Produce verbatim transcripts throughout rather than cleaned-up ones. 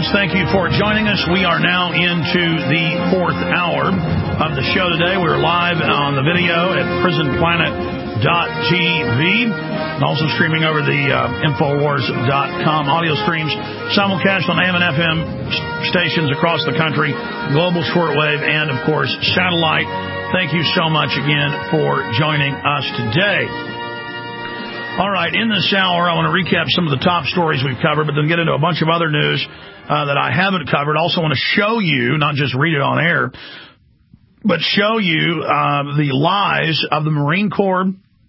Thank you for joining us. We are now into the fourth hour of the show today. We're live on the video at prison planet dot t v and also streaming over the uh, infowars dot com audio streams, simulcast on A M and F M stations across the country, global shortwave, and, of course, satellite. Thank you so much again for joining us today. All right, in this hour, I want to recap some of the top stories we've covered, but then get into a bunch of other news uh, that I haven't covered. Also want to show you, not just read it on air, but show you uh, the lies of the Marine Corps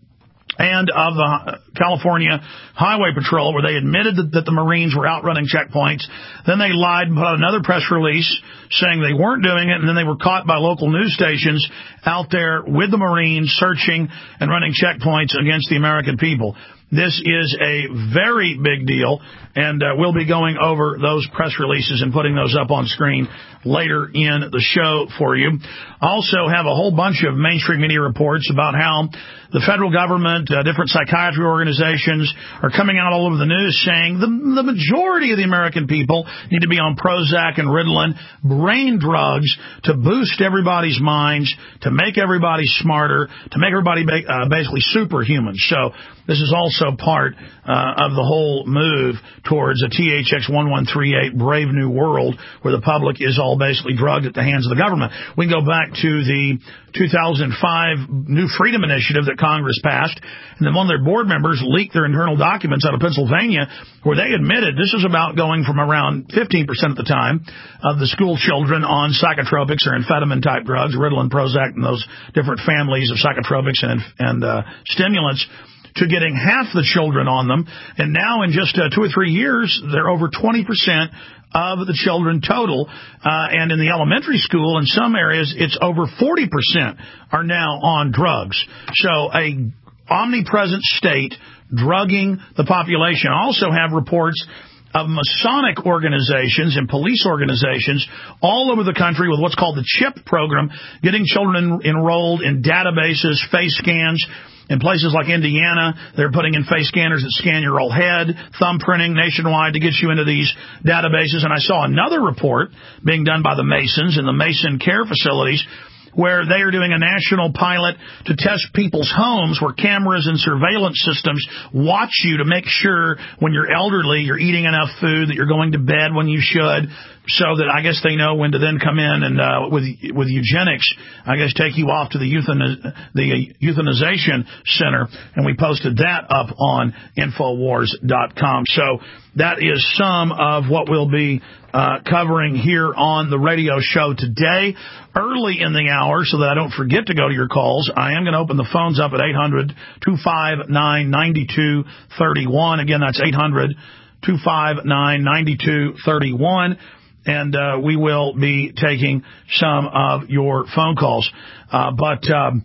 and of the California Highway Patrol, where they admitted that, that the Marines were outrunning checkpoints. Then they lied and put out another press release saying they weren't doing it, and then they were caught by local news stations out there with the Marines searching and running checkpoints against the American people. This is a very big deal, and uh, we'll be going over those press releases and putting those up on screen later in the show for you. Also have a whole bunch of mainstream media reports about how the federal government, uh, different psychiatry organizations are coming out all over the news saying the, the majority of the American people need to be on Prozac and Ritalin, brain drugs to boost everybody's minds, to make everybody smarter, to make everybody ba- uh, basically superhuman. So this is also part uh, of the whole move towards a T H X eleven thirty-eight Brave New World where the public is all basically drugged at the hands of the government. We can go back to the two thousand five New Freedom Initiative that Congress passed, and then one of their board members leaked their internal documents out of Pennsylvania where they admitted this is about going from around fifteen percent at the time of the school children on psychotropics or amphetamine-type drugs, Ritalin, Prozac, and those different families of psychotropics and, and uh, stimulants, to getting half the children on them. And now in just uh, two or three years, they're over twenty percent of the children total. Uh, and in the elementary school, in some areas, it's over forty percent are now on drugs. So a omnipresent state drugging the population. I also have reports of Masonic organizations and police organizations all over the country with what's called the CHIP program, getting children en- enrolled in databases, face scans. In places like Indiana, they're putting in face scanners that scan your whole head, thumbprinting nationwide to get you into these databases. And I saw another report being done by the Masons in the Mason care facilities where they are doing a national pilot to test people's homes where cameras and surveillance systems watch you to make sure when you're elderly, you're eating enough food, that you're going to bed when you should, so that I guess they know when to then come in and uh, with with eugenics, I guess take you off to the euthaniz- the euthanization center. And we posted that up on infowars dot com. So that is some of what we'll be uh, covering here on the radio show today. Early in the hour, so that I don't forget to go to your calls, I am going to open the phones up at eight hundred, two five nine, nine two three one. Again, that's eight hundred, two five nine, nine two three one. And uh, we will be taking some of your phone calls. Uh, but, um,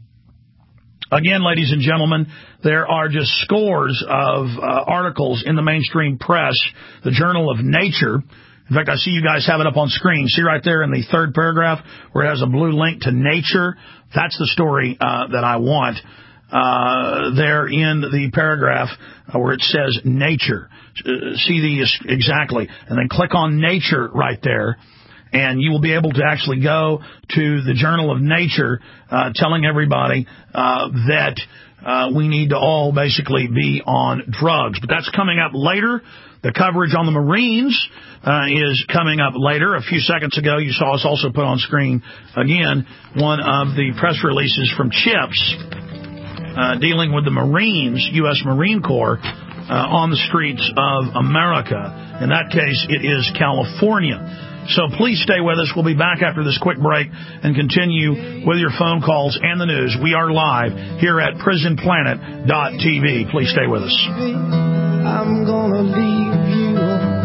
again, ladies and gentlemen, there are just scores of uh, articles in the mainstream press, the Journal of Nature. In fact, I see you guys have it up on screen. See right there in the third paragraph where it has a blue link to Nature? That's the story uh, that I want. Uh, there in the paragraph uh, where it says Nature. Uh, see the exactly. And then click on Nature right there, and you will be able to actually go to the Journal of Nature uh, telling everybody uh, that uh, we need to all basically be on drugs. But that's coming up later. The coverage on the Marines uh, is coming up later. A few seconds ago, you saw us also put on screen, again, one of the press releases from CHIPS uh, dealing with the Marines, U S Marine Corps, uh, on the streets of America. In that case, it is California. So please stay with us. We'll be back after this quick break and continue with your phone calls and the news. We are live here at prison planet dot t v. Please stay with us. I'm gonna leave you.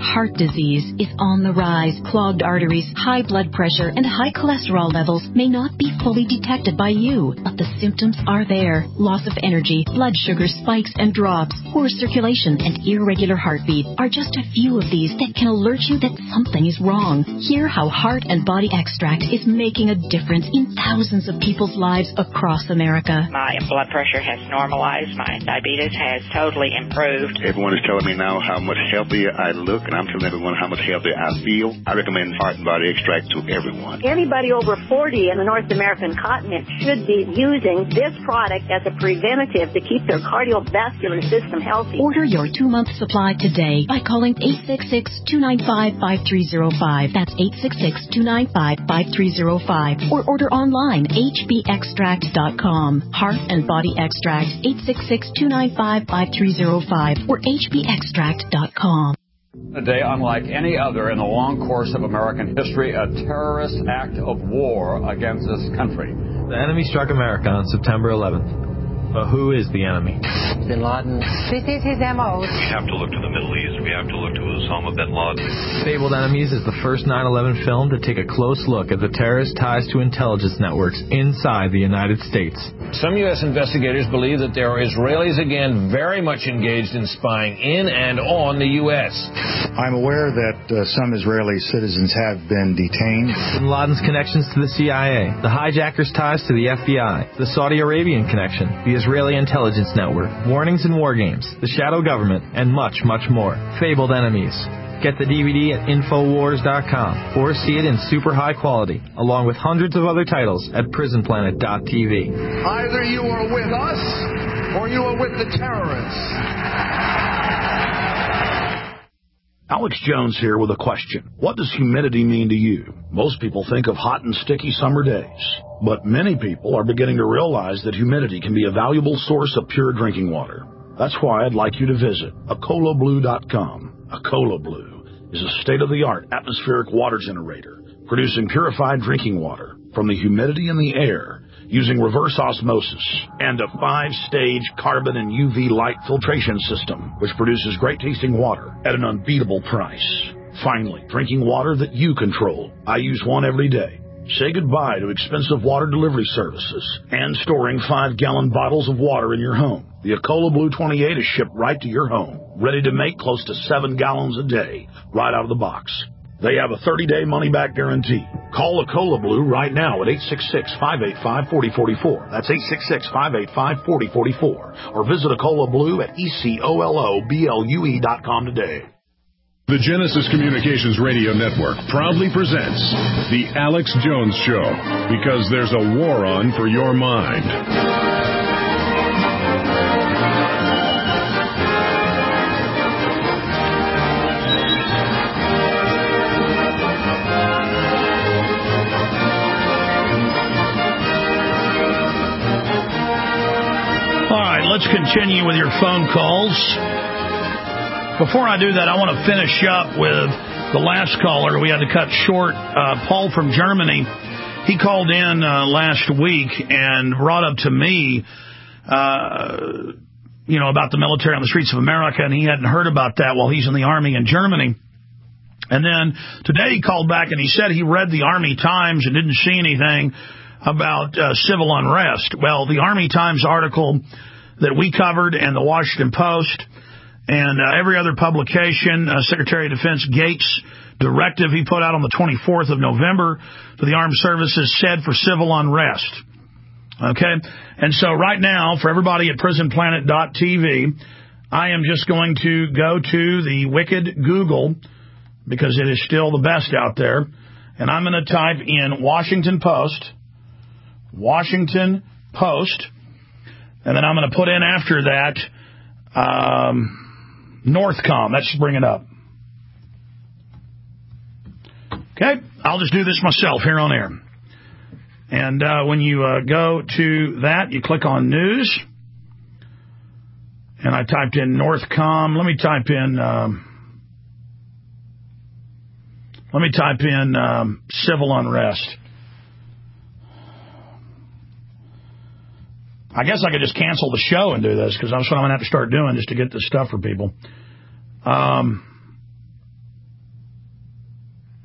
Heart disease is on the rise. Clogged arteries, high blood pressure, and high cholesterol levels may not be fully detected by you, but the symptoms are there. Loss of energy, blood sugar spikes and drops, poor circulation, and irregular heartbeat are just a few of these that can alert you that something is wrong. Hear how Heart and Body Extract is making a difference in thousands of people's lives across America. My blood pressure has normalized. My diabetes has totally improved. Everyone is telling me now how much healthier I look, and I'm telling everyone how much healthier I feel. I recommend Heart and Body Extract to everyone. Anybody over forty in the North American continent should be using this product as a preventative to keep their cardiovascular system healthy. Order your two-month supply today by calling eight six six, two nine five, five three zero five. That's eight six six, two nine five, five three zero five. Or order online, h b extract dot com. Heart and Body Extract, eight six six, two nine five, five three zero five or h b extract dot com. A day unlike any other in the long course of American history, a terrorist act of war against this country. The enemy struck America on September eleventh. But who is the enemy? Bin Laden. This is his M O. We have to look to the Middle East. We have to look to Osama bin Laden. Fabled Enemies is the first nine eleven film to take a close look at the terrorist ties to intelligence networks inside the United States. Some U S investigators believe that there are Israelis again very much engaged in spying in and on the U S. I'm aware that uh, some Israeli citizens have been detained. Bin Laden's connections to the C I A, the hijackers' ties to the F B I, the Saudi Arabian connection, the Israeli intelligence network, warnings and war games, the shadow government, and much, much more. Fabled Enemies. Get the D V D at infowars dot com or see it in super high quality, along with hundreds of other titles at prison planet dot t v. Either you are with us or you are with the terrorists. Alex Jones here with a question. What does humidity mean to you? Most people think of hot and sticky summer days, but many people are beginning to realize that humidity can be a valuable source of pure drinking water. That's why I'd like you to visit acola blue dot com. Acola Blue is a state-of-the-art atmospheric water generator producing purified drinking water from the humidity in the air using reverse osmosis and a five-stage carbon and U V light filtration system, which produces great-tasting water at an unbeatable price. Finally, drinking water that you control. I use one every day. Say goodbye to expensive water delivery services and storing five-gallon bottles of water in your home. The Acola Blue twenty-eight is shipped right to your home, ready to make close to seven gallons a day, right out of the box. They have a thirty-day money-back guarantee. Call Acola Blue right now at eight six six, five eight five, four zero four four. That's eight six six, five eight five, four zero four four. Or visit Acola Blue at E C O L O B L U E dot com today. The Genesis Communications Radio Network proudly presents The Alex Jones Show, because there's a war on for your mind. Let's continue with your phone calls. Before I do that, I want to finish up with the last caller. We had to cut short. Uh, Paul from Germany, he called in uh, last week and brought up to me, uh, you know, about the military on the streets of America, and he hadn't heard about that while he's in the Army in Germany. And then today he called back and he said he read the Army Times and didn't see anything about uh, civil unrest. Well, the Army Times article that we covered and the Washington Post and uh, every other publication, uh, Secretary of Defense Gates' directive he put out on the twenty-fourth of November for the armed services said for civil unrest. Okay? And so right now, for everybody at prison planet dot t v, I am just going to go to the wicked Google, because it is still the best out there, and I'm going to type in Washington Post, Washington Post, and then I'm going to put in after that um, Northcom. That should bring it up. Okay, I'll just do this myself here on air. And uh, when you uh, go to that, you click on News. And I typed in Northcom. Let me type in... Um, let me type in um, civil unrest. I guess I could just cancel the show and do this, because that's what I'm going to have to start doing just to get this stuff for people. Um,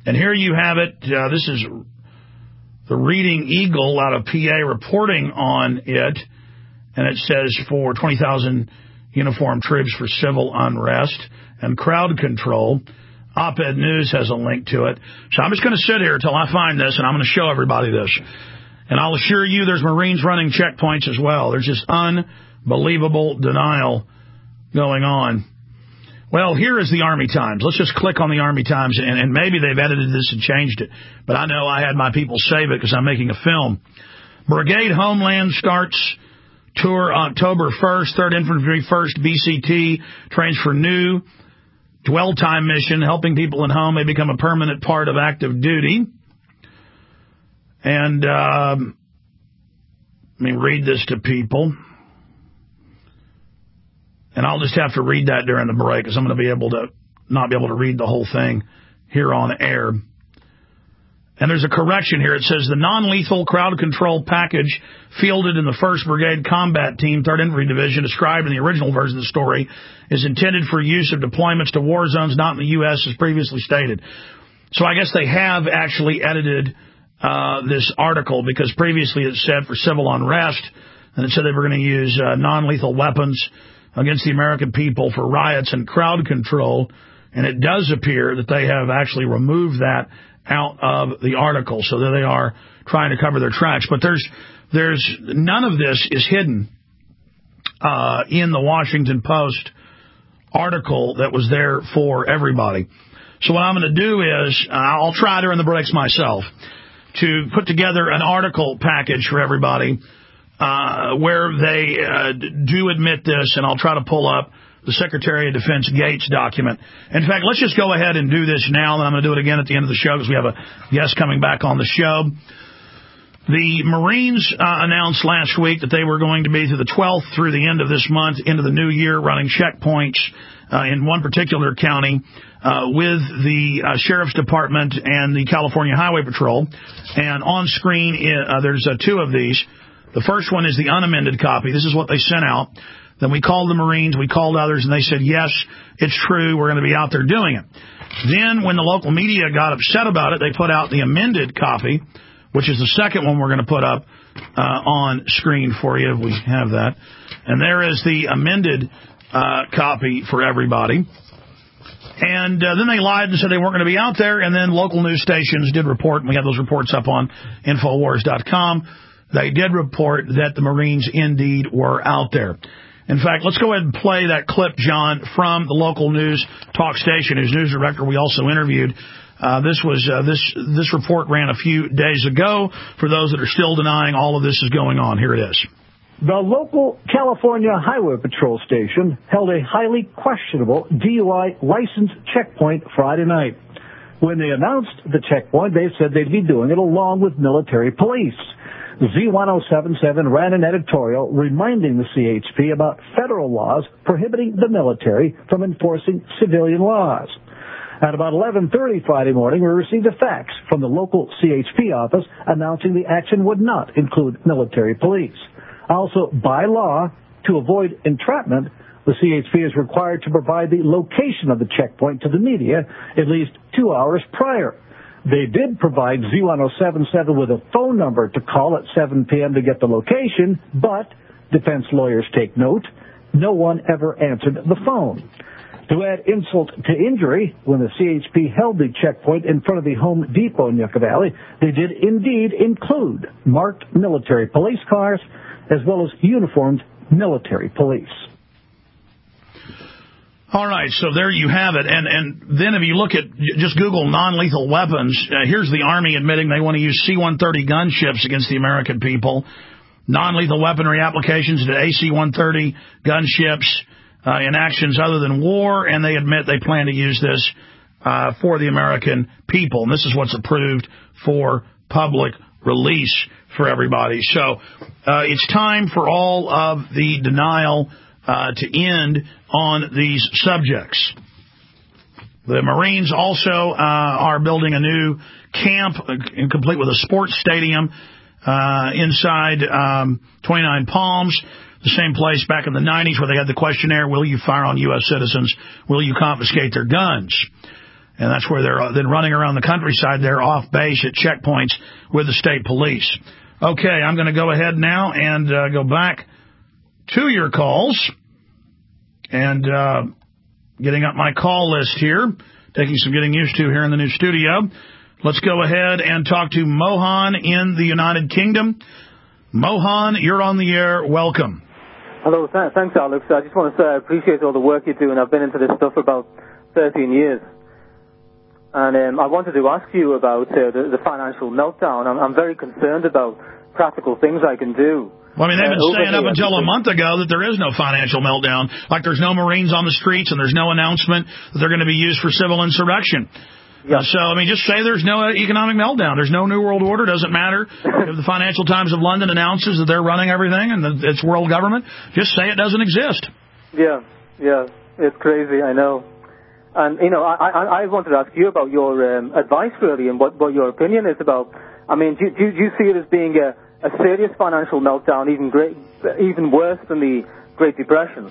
And here you have it. Uh, this is the Reading Eagle out of P A reporting on it. And it says for twenty thousand uniformed troops for civil unrest and crowd control. Op-Ed News has a link to it. So I'm just going to sit here until I find this, and I'm going to show everybody this. And I'll assure you there's Marines running checkpoints as well. There's just unbelievable denial going on. Well, here is the Army Times. Let's just click on the Army Times, and, and maybe they've edited this and changed it. But I know I had my people save it because I'm making a film. Brigade Homeland starts tour October first. third Infantry first B C T trains for new dwell time mission, helping people at home may become a permanent part of active duty. And um, let me read this to people. And I'll just have to read that during the break because I'm going to be able to not be able to read the whole thing here on air. And there's a correction here. It says the non-lethal crowd control package fielded in the first Brigade Combat Team, third Infantry Division, described in the original version of the story, is intended for use of deployments to war zones not in the U S as previously stated. So I guess they have actually edited uh, this article because previously it said for civil unrest, and it said they were going to use uh, non-lethal weapons against the American people for riots and crowd control. And it does appear that they have actually removed that out of the article, so that they are trying to cover their tracks. But there's there's none of this is hidden uh, in the Washington Post article that was there for everybody. So what I'm going to do is uh, I'll try during the breaks myself to put together an article package for everybody uh, where they uh, do admit this, and I'll try to pull up the Secretary of Defense Gates document. In fact, let's just go ahead and do this now, and I'm going to do it again at the end of the show because we have a guest coming back on the show. The Marines uh, announced last week that they were going to be through the twelfth through the end of this month into the new year running checkpoints uh, in one particular county uh, with the uh, Sheriff's Department and the California Highway Patrol. And on screen, uh, there's uh, two of these. The first one is the unamended copy. This is what they sent out. Then we called the Marines, we called others, and they said, yes, it's true, we're going to be out there doing it. Then when the local media got upset about it, they put out the amended copy, which is the second one we're going to put up uh, on screen for you if we have that. And there is the amended uh, copy for everybody. And uh, then they lied and said they weren't going to be out there, and then local news stations did report, and we have those reports up on Infowars dot com. They did report that the Marines indeed were out there. In fact, let's go ahead and play that clip, John, from the local news talk station, whose news director we also interviewed. Uh, this was uh, this this report ran a few days ago. For those that are still denying all of this is going on, here it is. The local California Highway Patrol station held a highly questionable D U I license checkpoint Friday night. When they announced the checkpoint, they said they'd be doing it along with military police. Z ten seventy-seven ran an editorial reminding the C H P about federal laws prohibiting the military from enforcing civilian laws. At about eleven thirty Friday morning, we received a fax from the local C H P office announcing the action would not include military police. Also, by law, to avoid entrapment, the C H P is required to provide the location of the checkpoint to the media at least two hours prior. They did provide Z ten seventy-seven with a phone number to call at seven p.m. to get the location, but, defense lawyers take note, no one ever answered the phone. To add insult to injury, when the C H P held the checkpoint in front of the Home Depot in Yucca Valley, they did indeed include marked military police cars as well as uniformed military police. All right, so there you have it. And and then if you look at, just Google non-lethal weapons, uh, here's the Army admitting they want to use C one thirty gunships against the American people. Non-lethal weaponry applications to A C one thirty gunships uh, in actions other than war, and they admit they plan to use this uh, for the American people. And this is what's approved for public release for everybody. So uh, it's time for all of the denial Uh, to end on these subjects. The Marines also uh, are building a new camp, uh, complete with a sports stadium uh, inside um, twenty-nine Palms, the same place back in the nineties where they had the questionnaire, will you fire on U S citizens? Will you confiscate their guns? And that's where they're then running around the countryside. They're off base at checkpoints with the state police. Okay, I'm going to go ahead now and uh, go back to your calls. And uh, getting up my call list here, taking some getting used to here in the new studio. Let's go ahead and talk to Mohan in the United Kingdom. Mohan, you're on the air. Welcome. Hello, th- thanks, Alex. I just want to say I appreciate all the work you're doing. I've been into this stuff for about thirteen years. And um, I wanted to ask you about uh, the, the financial meltdown. I'm, I'm very concerned about practical things I can do. Well, I mean, they've been saying up until a month ago that there is no financial meltdown, like there's no Marines on the streets and there's no announcement that they're going to be used for civil insurrection. Yeah. Uh, so, I mean, just say there's no economic meltdown. There's no New World Order. Doesn't matter if the Financial Times of London announces that they're running everything and that it's world government. Just say it doesn't exist. Yeah, yeah, it's crazy, I know. And, you know, I, I, I wanted to ask you about your um, advice, really, and what, what your opinion is about. I mean, do, do, do you see it as being a, a serious financial meltdown, even great, even worse than the Great Depression?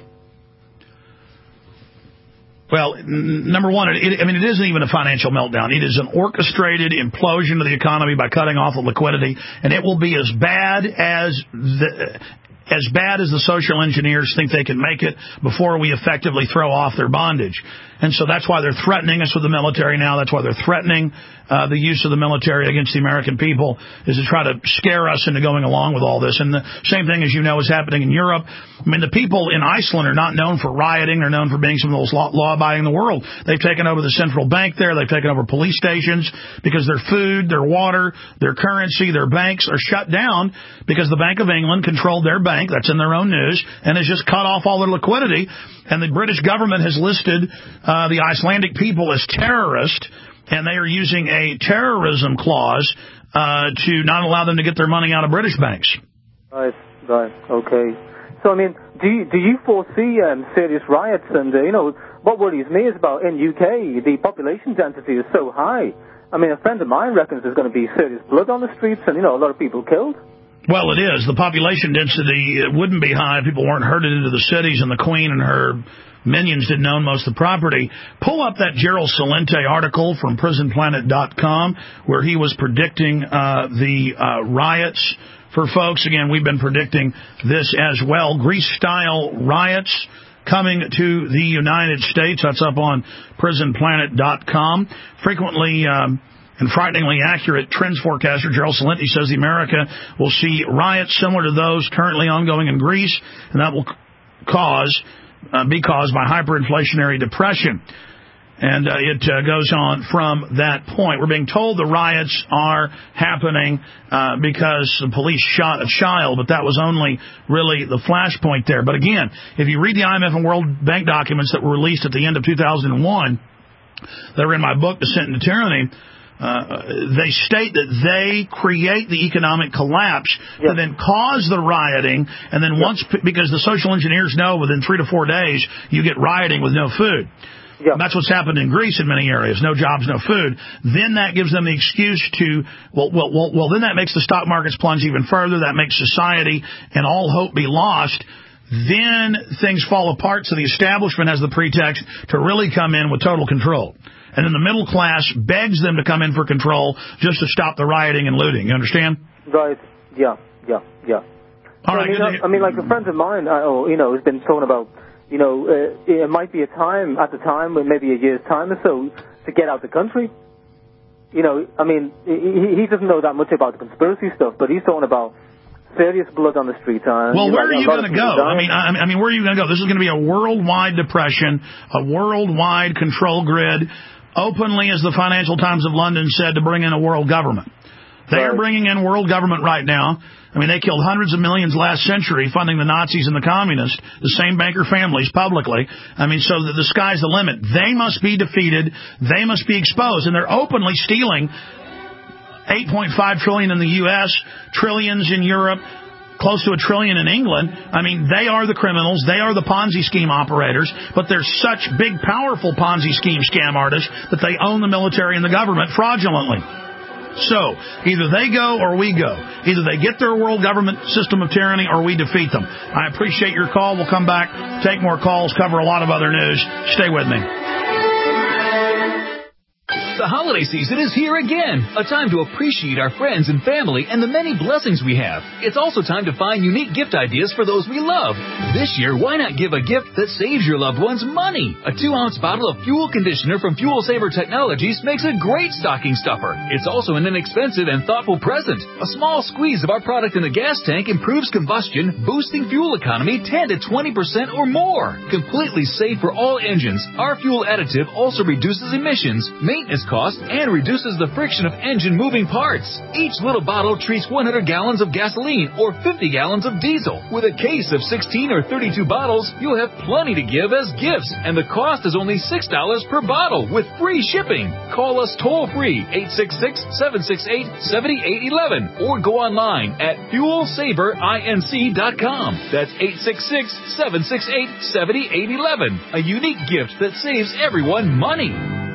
Well, n- number one, it, it, I mean, it isn't even a financial meltdown. It is an orchestrated implosion of the economy by cutting off the liquidity, and it will be as bad as the... as bad as the social engineers think they can make it before we effectively throw off their bondage. And so that's why they're threatening us with the military now. That's why they're threatening uh, the use of the military against the American people, is to try to scare us into going along with all this. And the same thing, as you know, is happening in Europe. I mean, the people in Iceland are not known for rioting. They're known for being some of the most law-abiding in the world. They've taken over the central bank there. They've taken over police stations because their food, their water, their currency, their banks are shut down because the Bank of England controlled their bank. That's in their own news, and has just cut off all their liquidity. And the British government has listed uh, the Icelandic people as terrorists, and they are using a terrorism clause uh, to not allow them to get their money out of British banks. Right, right, okay. So, I mean, do you, do you foresee um, serious riots? And, uh, you know, what worries me is about in U K, the population density is so high. I mean, a friend of mine reckons there's going to be serious blood on the streets and, you know, a lot of people killed. Well, it is. The population density it wouldn't be high if people weren't herded into the cities and the Queen and her minions didn't own most of the property. Pull up that Gerald Celente article from prison planet dot com where he was predicting uh, the uh, riots for folks. Again, we've been predicting this as well. Greece-style riots coming to the United States. That's up on prison planet dot com. Frequently... Um, And frighteningly accurate trends forecaster Gerald Celente says the America will see riots similar to those currently ongoing in Greece, and that will cause uh, be caused by hyperinflationary depression. And uh, it uh, goes on from that point. We're being told the riots are happening uh, because the police shot a child, but that was only really the flashpoint there. But again, if you read the I M F and World Bank documents that were released at the end of two thousand one, that are in my book, Descent into Tyranny, Uh, they state that they create the economic collapse yep. and then cause the rioting, and then yep. once, because the social engineers know within three to four days you get rioting with no food. Yep. That's what's happened in Greece in many areas. No jobs, no food. Then that gives them the excuse to, well, well, well, well then that makes the stock markets plunge even further. That makes society and all hope be lost. Then things fall apart, so the establishment has the pretext to really come in with total control. And then the middle class begs them to come in for control just to stop the rioting and looting. You understand? Right. Yeah, yeah, yeah. All so, right. I mean, I, I mean, like a friend of mine, uh, you know, has been talking about, you know, uh, it might be a time, at the time, maybe a year's time or so, to get out the country. You know, I mean, he, he doesn't know that much about the conspiracy stuff, but he's talking about serious blood on the street. Uh, well, where like, are you going to go? I mean, I, I mean, where are you going to go? This is going to be a worldwide depression, a worldwide control grid, openly, as the Financial Times of London said, to bring in a world government. They right. are bringing in world government right now. I mean, they killed hundreds of millions last century funding the Nazis and the communists, the same banker families publicly. I mean, so the, the sky's the limit. They must be defeated. They must be exposed. And they're openly stealing eight point five trillion dollars in the U S, trillions in Europe, close to a trillion in England. I mean, they are the criminals. They are the Ponzi scheme operators. But they're such big, powerful Ponzi scheme scam artists that they own the military and the government fraudulently. So, either they go or we go. Either they get their world government system of tyranny or we defeat them. I appreciate your call. We'll come back, take more calls, cover a lot of other news. Stay with me. holiday season is here again. A time to appreciate our friends and family and the many blessings we have. It's also time to find unique gift ideas for those we love. This year, why not give a gift that saves your loved ones money? A two-ounce bottle of fuel conditioner from Fuel Saver Technologies makes a great stocking stuffer. It's also an inexpensive and thoughtful present. A small squeeze of our product in the gas tank improves combustion, boosting fuel economy ten to twenty percent or more. Completely safe for all engines, our fuel additive also reduces emissions, maintenance costs, and reduces the friction of engine moving parts. Each little bottle treats one hundred gallons of gasoline or fifty gallons of diesel. With a case of sixteen or thirty-two bottles, you'll have plenty to give as gifts, and the cost is only six dollars per bottle with free shipping. Call us toll-free, eight six six, seven six eight, seven eight one one, or go online at fuel saver inc dot com. That's eight six six, seven six eight, seven eight one one. A unique gift that saves everyone money.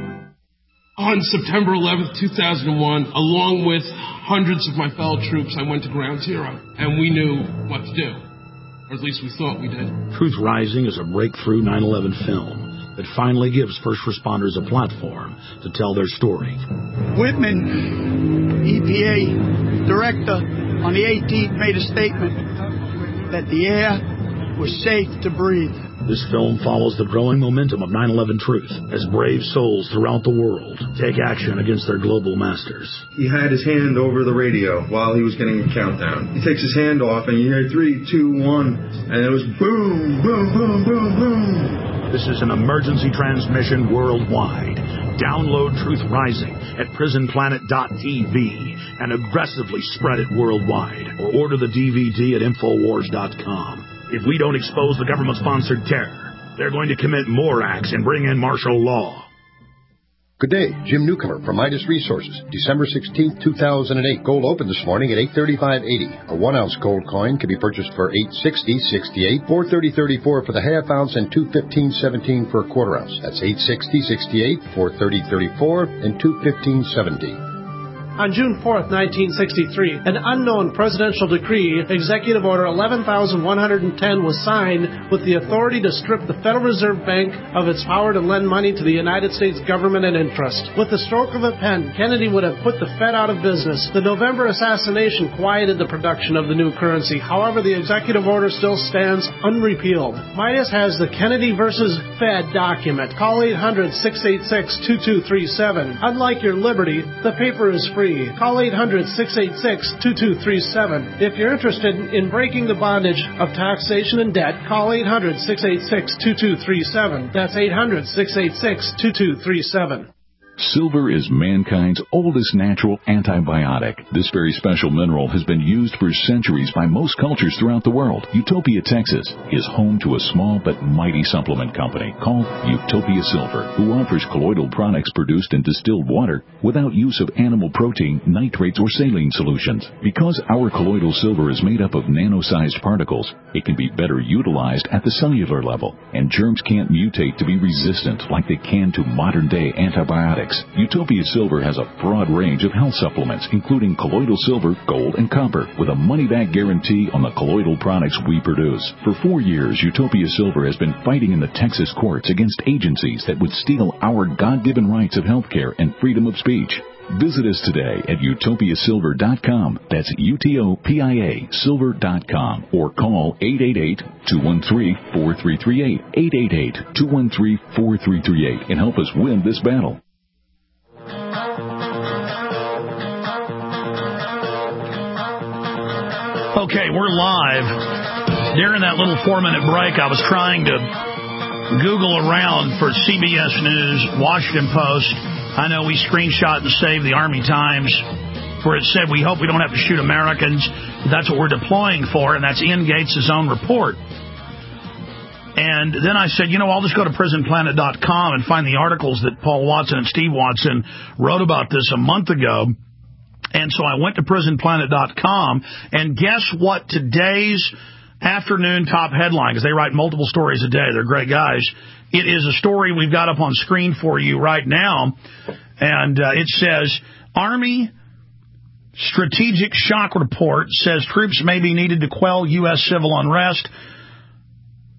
On September eleventh, two thousand one, along with hundreds of my fellow troops, I went to Ground Zero, and we knew what to do. Or at least we thought we did. Truth Rising is a breakthrough nine eleven film that finally gives first responders a platform to tell their story. Whitman, E P A director, on the eighteenth made a statement that the air was safe to breathe. This film follows the growing momentum of nine eleven truth as brave souls throughout the world take action against their global masters. He had his hand over the radio while he was getting a countdown. He takes his hand off and you hear three, two, one, and it was boom, boom, boom, boom, boom. This is an emergency transmission worldwide. Download Truth Rising at prison planet dot t v and aggressively spread it worldwide, or order the D V D at infowars dot com. If we don't expose the government-sponsored terror, they're going to commit more acts and bring in martial law. Good day, Jim Newcomer from Midas Resources. December sixteenth, two thousand eight. Gold opened this morning at eight thirty-five eighty. A one-ounce gold coin can be purchased for eight sixty sixty-eight, four thirty thirty-four for the half ounce, and two fifteen seventeen for a quarter ounce. That's eight sixty sixty-eight, four thirty thirty-four, and two fifteen seventy. On June fourth, nineteen sixty-three, an unknown presidential decree, Executive Order eleven thousand one hundred ten, was signed with the authority to strip the Federal Reserve Bank of its power to lend money to the United States government and interest. With the stroke of a pen, Kennedy would have put the Fed out of business. The November assassination quieted the production of the new currency. However, the executive order still stands unrepealed. Midas has the Kennedy versus Fed document. Call eight hundred, six eight six, two two three seven. Unlike your Liberty, the paper is free. Call eight hundred, six eight six, two two three seven. If you're interested in breaking the bondage of taxation and debt, call eight hundred, six eight six, two two three seven. That's eight hundred, six eight six, two two three seven. Silver is mankind's oldest natural antibiotic. This very special mineral has been used for centuries by most cultures throughout the world. Utopia, Texas is home to a small but mighty supplement company called Utopia Silver, who offers colloidal products produced in distilled water without use of animal protein, nitrates, or saline solutions. Because our colloidal silver is made up of nano-sized particles, it can be better utilized at the cellular level, and germs can't mutate to be resistant like they can to modern-day antibiotics. Utopia Silver has a broad range of health supplements, including colloidal silver, gold, and copper, with a money-back guarantee on the colloidal products we produce. For four years, Utopia Silver has been fighting in the Texas courts against agencies that would steal our God-given rights of health care and freedom of speech. Visit us today at utopia silver dot com. That's U T O P I A silver dot com. Or call eight eight eight, two one three, four three three eight, eight eight eight, two one three, four three three eight, and help us win this battle. Okay, we're live. During that little four-minute break, I was trying to Google around for C B S News, Washington Post. I know we screenshot and saved the Army Times, where it said, we hope we don't have to shoot Americans. That's what we're deploying for, and that's Ian Gates' own report. And then I said, you know, I'll just go to prison planet dot com and find the articles that Paul Watson and Steve Watson wrote about this a month ago. And so I went to prison planet dot com, and guess what today's afternoon top headline, because they write multiple stories a day. They're great guys. It is a story we've got up on screen for you right now, and uh, it says, Army Strategic Shock Report says troops may be needed to quell U S civil unrest.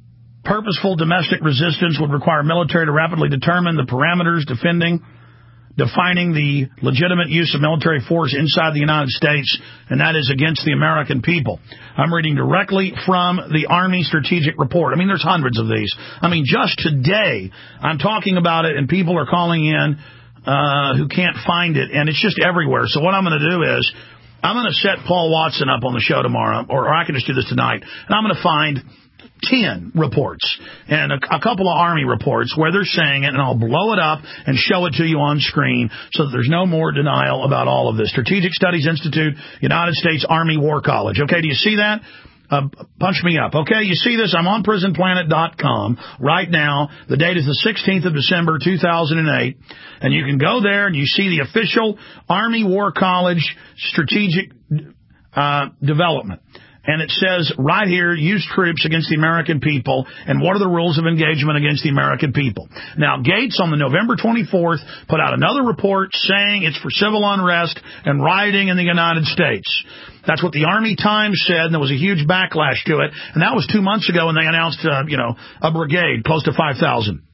Purposeful domestic resistance would require military to rapidly determine the parameters defending defining the legitimate use of military force inside the United States, and that is against the American people. I'm reading directly from the Army Strategic Report. I mean, there's hundreds of these. I mean, just today, I'm talking about it, and people are calling in uh, who can't find it, and it's just everywhere. So what I'm going to do is I'm going to set Paul Watson up on the show tomorrow, or, or I can just do this tonight, and I'm going to find ten reports and a, a couple of Army reports where they're saying it, and I'll blow it up and show it to you on screen so that there's no more denial about all of this. Strategic Studies Institute, United States Army War College. Okay, do you see that? Uh, punch me up. Okay, you see this? I'm on prison planet dot com right now. The date is the sixteenth of December, two thousand eight. And you can go there and you see the official Army War College Strategic uh, Development. And it says right here, use troops against the American people, and what are the rules of engagement against the American people. Now, Gates on the November twenty-fourth put out another report saying it's for civil unrest and rioting in the United States. That's what the Army Times said, and there was a huge backlash to it. And that was two months ago when they announced, uh, you know, a brigade, close to five thousand.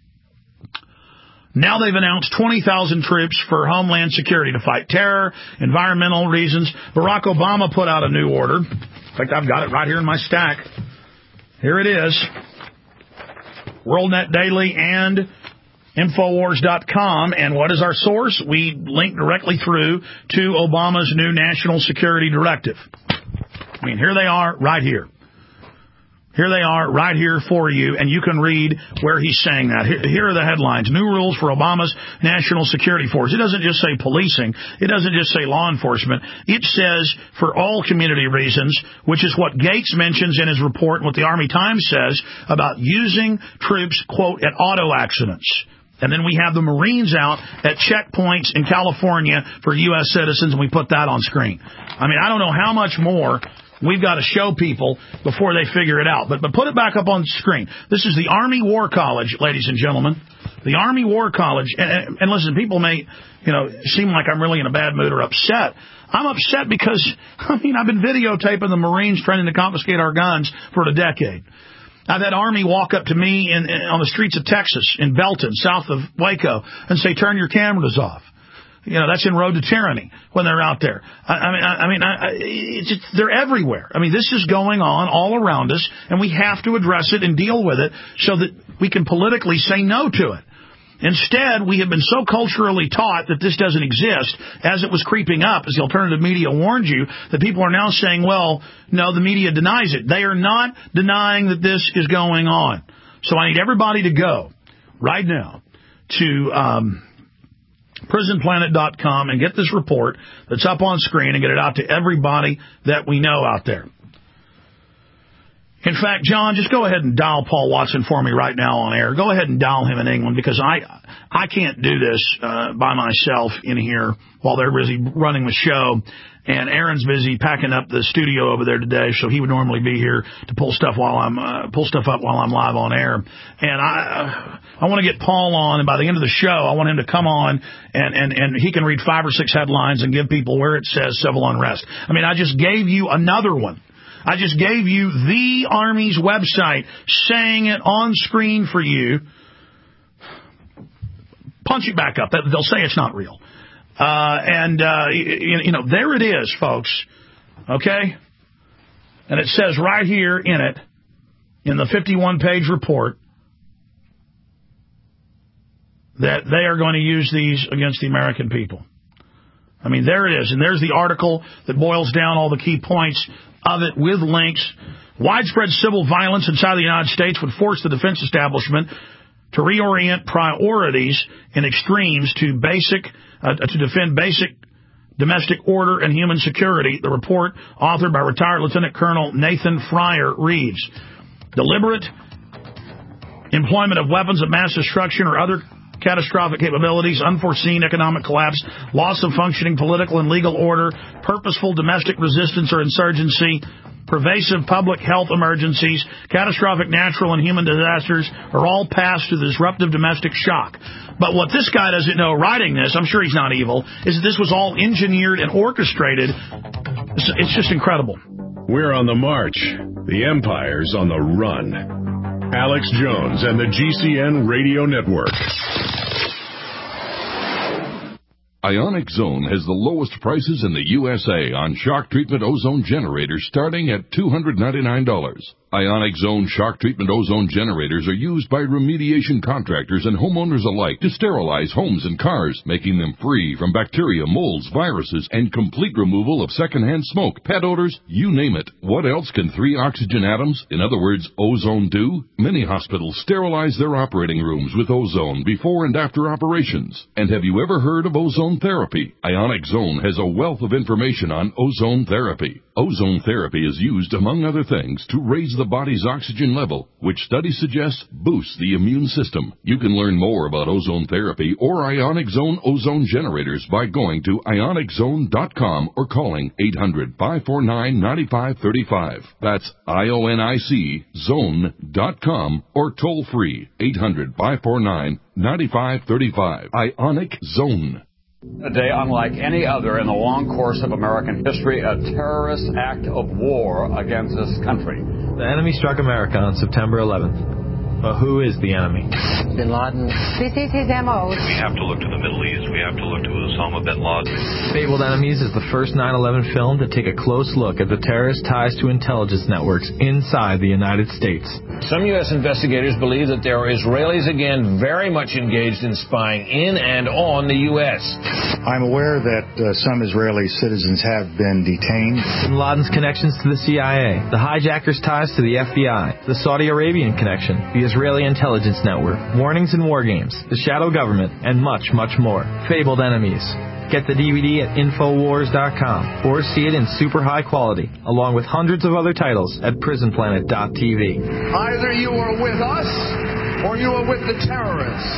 Now they've announced twenty thousand troops for Homeland Security to fight terror, environmental reasons. Barack Obama put out a new order. In fact, I've got it right here in my stack. Here it is. WorldNet Daily and Infowars dot com. And what is our source? We link directly through to Obama's new National Security Directive. I mean, here they are right here. Here they are right here for you, and you can read where he's saying that. Here, here are the headlines. New rules for Obama's National Security Force. It doesn't just say policing. It doesn't just say law enforcement. It says for all community reasons, which is what Gates mentions in his report and what the Army Times says about using troops, quote, at auto accidents. And then we have the Marines out at checkpoints in California for U S citizens, and we put that on screen. I mean, I don't know how much more we've got to show people before they figure it out. But but put it back up on screen. This is the Army War College, ladies and gentlemen. The Army War College. And, and listen, people may, you know, seem like I'm really in a bad mood or upset. I'm upset because, I mean, I've been videotaping the Marines trying to confiscate our guns for a decade. I've had Army walk up to me in, in, on the streets of Texas, in Belton, south of Waco, and say, turn your cameras off. You know, that's in Road to Tyranny when they're out there. I, I mean, I, I mean, I, it's just, they're everywhere. I mean, this is going on all around us, and we have to address it and deal with it so that we can politically say no to it. Instead, we have been so culturally taught that this doesn't exist, as it was creeping up, as the alternative media warned you, that people are now saying, well, no, the media denies it. They are not denying that this is going on. So I need everybody to go right now to um, prison planet dot com and get this report that's up on screen and get it out to everybody that we know out there. In fact, John, just go ahead and dial Paul Watson for me right now on air. Go ahead and dial him in England, because I I can't do this uh, by myself in here while they're busy running the show. And Aaron's busy packing up the studio over there today, so he would normally be here to pull stuff while I'm uh, pull stuff up while I'm live on air. And I uh, I want to get Paul on, and by the end of the show, I want him to come on and, and, and he can read five or six headlines and give people where it says civil unrest. I mean, I just gave you another one. I just gave you the Army's website saying it on screen for you. Punch it back up. They'll say it's not real. Uh, and, uh, you, you know, there it is, folks. Okay? And it says right here in it, in the fifty-one page report, that they are going to use these against the American people. I mean, there it is. And there's the article that boils down all the key points of it with links. Widespread civil violence inside the United States would force the defense establishment to reorient priorities in extremes to basic uh, to defend basic domestic order and human security. The report, authored by retired Lieutenant Colonel Nathan Fryer, reads: deliberate employment of weapons of mass destruction or other catastrophic capabilities, unforeseen economic collapse, loss of functioning political and legal order, purposeful domestic resistance or insurgency, pervasive public health emergencies, catastrophic natural and human disasters are all passed through the disruptive domestic shock. But what this guy doesn't know writing this, I'm sure he's not evil, is that this was all engineered and orchestrated. It's, it's just incredible. We're on the march. The empire's on the run. Alex Jones and the G C N Radio Network. Ionic Zone has the lowest prices in the U S A on shock treatment ozone generators starting at two hundred ninety-nine dollars. Ionic Zone shock treatment ozone generators are used by remediation contractors and homeowners alike to sterilize homes and cars, making them free from bacteria, molds, viruses, and complete removal of secondhand smoke, pet odors, you name it. What else can three oxygen atoms, in other words, ozone, do? Many hospitals sterilize their operating rooms with ozone before and after operations. And have you ever heard of ozone therapy? Ionic Zone has a wealth of information on ozone therapy. Ozone therapy is used, among other things, to raise the body's oxygen level, which studies suggest boosts the immune system. You can learn more about ozone therapy or Ionic Zone ozone generators by going to ionic zone dot com or calling eight hundred, five four nine, nine five three five. That's I O N I C zone dot com or toll free eight hundred, five four nine, nine five three five. Ionic Zone. A day unlike any other in the long course of American history, a terrorist act of war against this country. The enemy struck America on September eleventh. But who is the enemy? Bin Laden. This is his M O. We have to look to the Middle East. We have to look to Osama bin Laden. Fabled Enemies is the first nine eleven film to take a close look at the terrorist ties to intelligence networks inside the United States. Some U S investigators believe that there are Israelis again very much engaged in spying in and on the U S. I'm aware that uh, some Israeli citizens have been detained. Bin Laden's connections to the C I A, the hijackers' ties to the F B I, the Saudi Arabian connection, the Israeli intelligence network, warnings and war games, the shadow government, and much, much more. Fabled Enemies. Get the D V D at infowars dot com or see it in super high quality, along with hundreds of other titles at prison planet dot t v. Either you are with us or you are with the terrorists.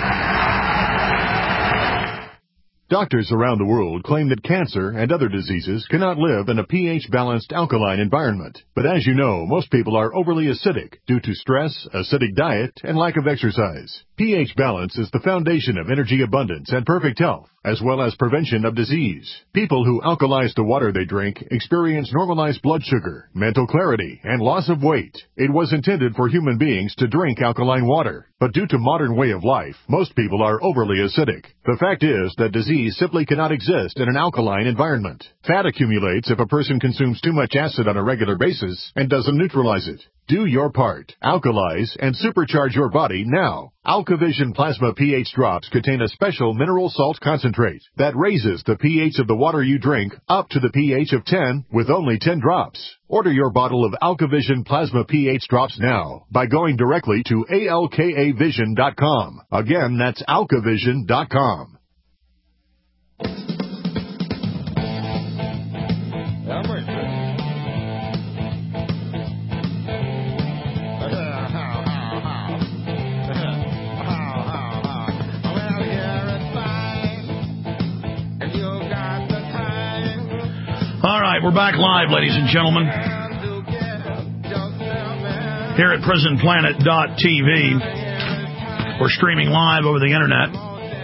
Doctors around the world claim that cancer and other diseases cannot live in a pH-balanced alkaline environment. But as you know, most people are overly acidic due to stress, acidic diet, and lack of exercise. pH balance is the foundation of energy abundance and perfect health, as well as prevention of disease. People who alkalize the water they drink experience normalized blood sugar, mental clarity, and loss of weight. It was intended for human beings to drink alkaline water, but due to modern way of life, most people are overly acidic. The fact is that disease simply cannot exist in an alkaline environment. Fat accumulates if a person consumes too much acid on a regular basis and doesn't neutralize it. Do your part. Alkalize and supercharge your body now. AlkaVision Plasma pH drops contain a special mineral salt concentrate that raises the pH of the water you drink up to the pH of ten with only ten drops. Order your bottle of AlkaVision Plasma pH drops now by going directly to alka vision dot com. Again, that's alka vision dot com. All right, we're back live, ladies and gentlemen, here at prison planet dot t v. We're streaming live over the internet.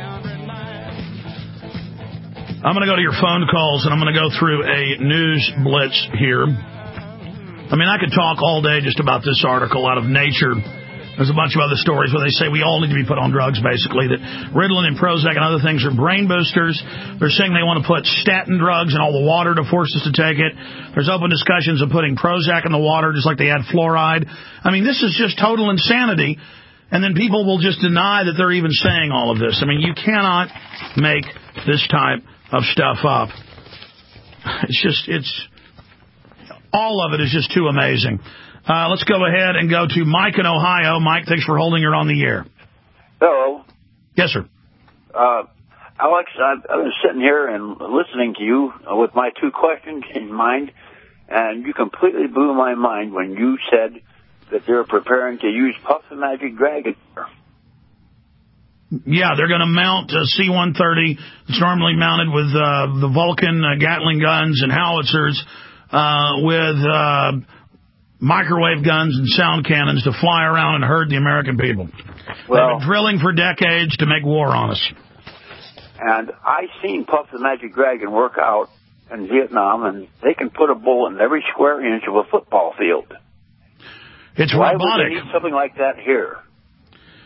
I'm going to go to your phone calls, and I'm going to go through a news blitz here. I mean, I could talk all day just about this article out of Nature. There's a bunch of other stories where they say we all need to be put on drugs, basically, that Ritalin and Prozac and other things are brain boosters. They're saying they want to put statin drugs in all the water to force us to take it. There's open discussions of putting Prozac in the water just like they had fluoride. I mean, this is just total insanity. And then people will just deny that they're even saying all of this. I mean, you cannot make this type of stuff up. It's just, it's, all of it is just too amazing. Uh, let's go ahead and go to Mike in Ohio. Mike, thanks for holding her on the air. Hello. Yes, sir. Uh, Alex, I've, I've been sitting here and listening to you with my two questions in mind, and you completely blew my mind when you said that they're preparing to use Puff the Magic Dragon. Yeah, they're going to mount a C one thirty. It's normally mounted with uh, the Vulcan uh, Gatling guns and howitzers uh, with... Uh, microwave guns and sound cannons to fly around and herd the American people. Well, they've been drilling for decades to make war on us. And I seen Puff the Magic Dragon work out in Vietnam, and they can put a bullet in every square inch of a football field. It's Why robotic. would they need something like that here?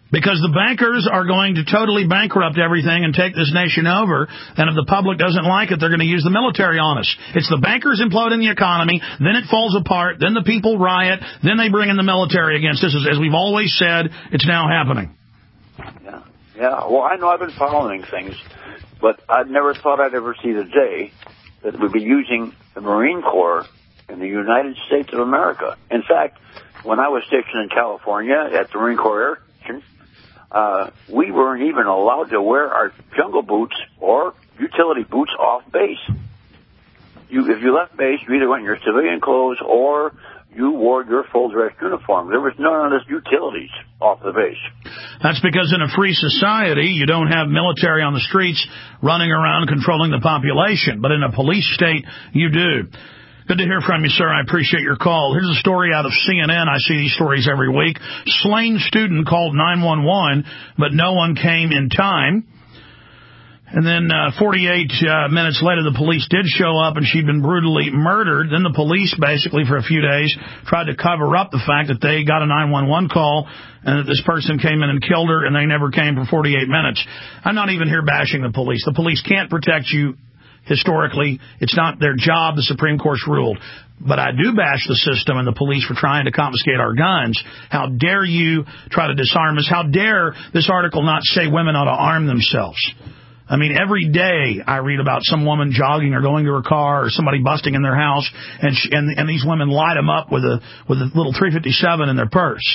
Because the bankers are going to totally bankrupt everything and take this nation over, and if the public doesn't like it, they're going to use the military on us. It's the bankers imploding the economy, then it falls apart, then the people riot, then they bring in the military against us. As we've always said, it's now happening. Yeah, yeah. Well, I know I've been following things, but I never thought I'd ever see the day that we'd be using the Marine Corps in the United States of America. In fact, when I was stationed in California at the Marine Corps Air Station, Uh, we weren't even allowed to wear our jungle boots or utility boots off base. You, if you left base, you either went in your civilian clothes or you wore your full-dress uniform. There was none of this utilities off the base. That's because in a free society, you don't have military on the streets running around controlling the population. But in a police state, you do. Good to hear from you, sir. I appreciate your call. Here's a story out of C N N. I see these stories every week. Slain student called nine one one, but no one came in time. And then uh, forty-eight uh, minutes later, the police did show up, and she'd been brutally murdered. Then the police, basically, for a few days, tried to cover up the fact that they got a nine one one call and that this person came in and killed her, and they never came for forty-eight minutes. I'm not even here bashing the police. The police can't protect you. Historically, it's not their job, the Supreme Court's ruled. But I do bash the system and the police for trying to confiscate our guns. How dare you try to disarm us? How dare this article not say women ought to arm themselves? I mean, every day I read about some woman jogging or going to her car or somebody busting in their house, and she, and, and these women light them up with a with a little three fifty-seven in their purse.